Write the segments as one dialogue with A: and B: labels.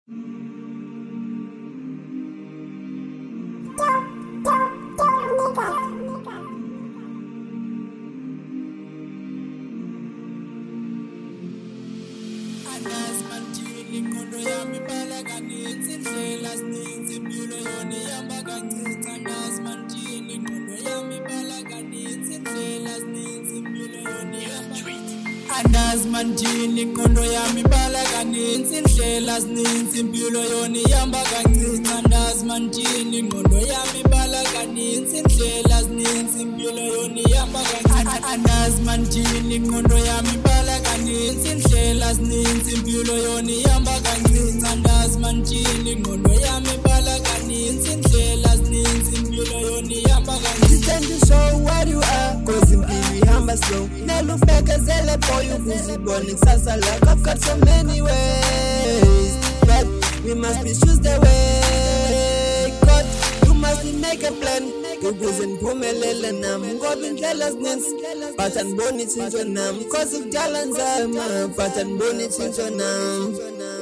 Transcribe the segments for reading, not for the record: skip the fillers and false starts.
A: Manjini kondo yami balaganitsi indlela zininzi impilo yona ihamba kancinci andazi manjini kondo yami balaganitsi indlela zininzi impilo yona ihamba kancinci andazi manjini kondo yami balaganitsi indlela zininzi impilo yona ihamba kancinci andazi manjini kondo yami balaganitsi indlela zininzi impilo yona ihamba kancinci
B: tend to show what you are cause impilo ihamba slow nelufekezele boy ukuzibona kusasa lakho. I've got so many ways but we must be choose the way God you must make a plan ukuze niphumelele nami ngoba indlela zininzi but andiboni itshintsho nami cause ukudala nzima but andiboni itshintsho nami.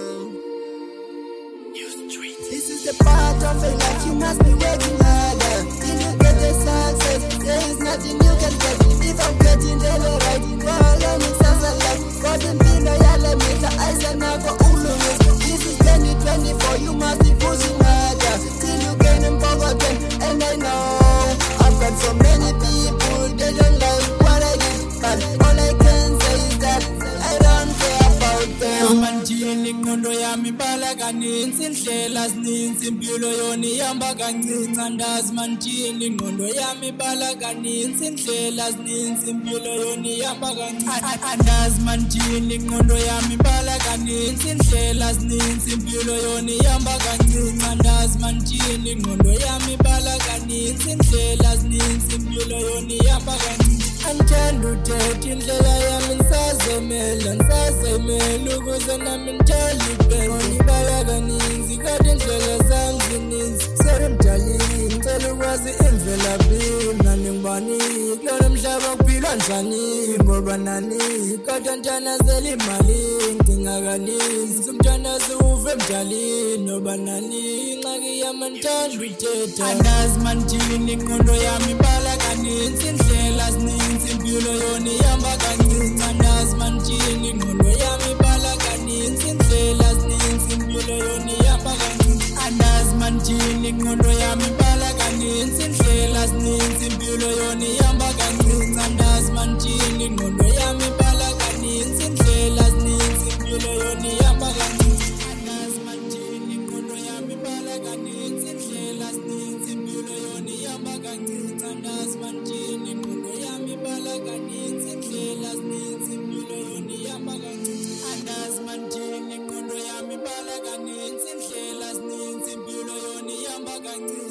B: This is the part of it that you must be working harder till you get the success. There is nothing you can get if I'm getting the right. Follow me, Sasa life. God and Pino, Yale, Mita, Eisenhower, Ulu. This is 2024, you must be pushing harder till you gain and power again. And I know I've got so many people, they don't like what I did, but all I can say is that I don't care about them.
A: Manjini kondo yami balaganitsi indlela zininzi impilo yona ihamba kancinci andazi manjini kondo yami balaganitsi indlela zininzi impilo yona ihamba kancinci andazi manjini kondo yami balaganitsi indlela zininzi impilo yona ihamba kancinci andazi manjini kondo yami balaganitsi indlela zininzi impilo yona ihamba kancinci angithanda uthetha indlela yami ngisazemela ukuze nami ngithole ibheke ngibalaganitsi kodwa indlela zami zininzi serimdalini ngicela ukwazi imvelaphi nani ngibani kulona mhlaba kuphilwa njani ngoba nani kodwa ntanazela imali ngidinga kaninzi umntanazi uve emdalini noba nani ingxaki yami ngithanda uyithetha andazi manjini ingqondo yami balaganitsi indlela zininzi impilo yona ihamba kancinci andazi manjini ingqondo yami balaganitsi indlela zininzi impilo yona ihamba kancinci andazi manjini ingqondo yami balaganitsi indlela zininzi impilo yona ihamba kancinci andazi manjini ingqondo yami balaganitsi indlela zininzi impilo yona ihamba kancinci andazi manjini ingqondo yami balaganitsi indlela zininzi impilo yona ihamba kancinci andazi manjini ingqondo yami balaganitsi indlela zininzi impilo yona ihamba kancinci andazi manjini ingqondo yami balaganitsi indlela zininzi impilo yona ihamba kancinci